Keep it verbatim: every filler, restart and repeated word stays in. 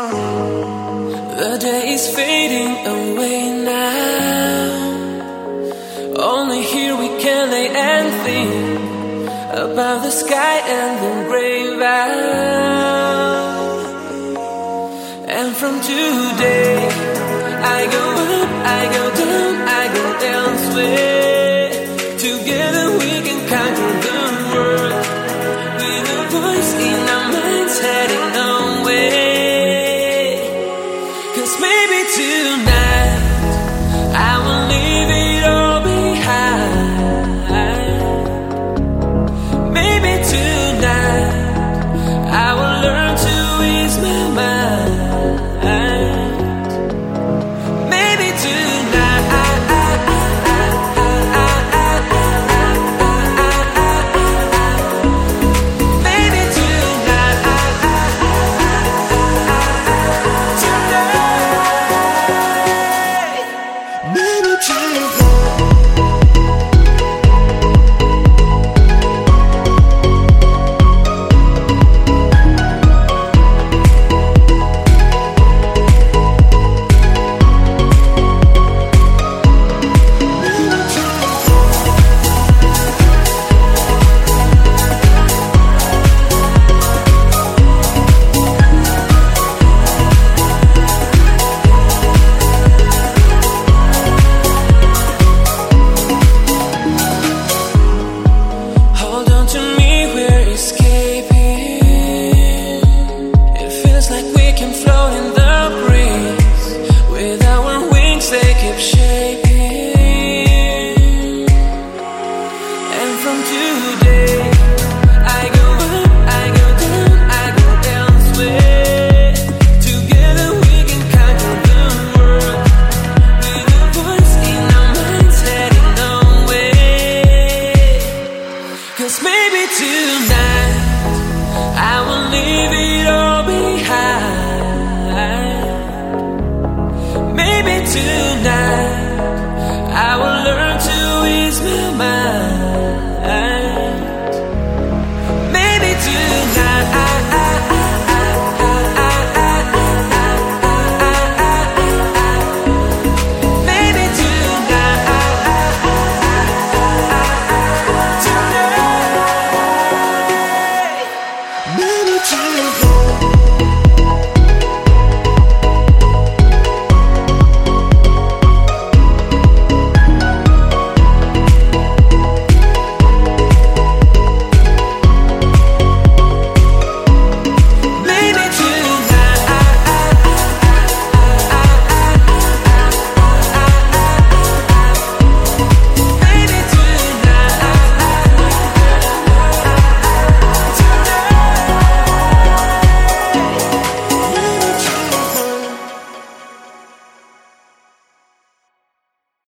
The day is fading away now. Only here we can lay and think about the sky and the gray vow. And from today I go up, I go down, I go elsewhere. Together we can conquer the world, with a voice in our minds heading nowhere. Cause maybe tonight I will leave it all behind. Maybe tonight I will learn to ease my mind. Maybe tonight Maybe tonight Tonight Maybe tonight. Hold on to me, we're escaping. It feels like we can float in the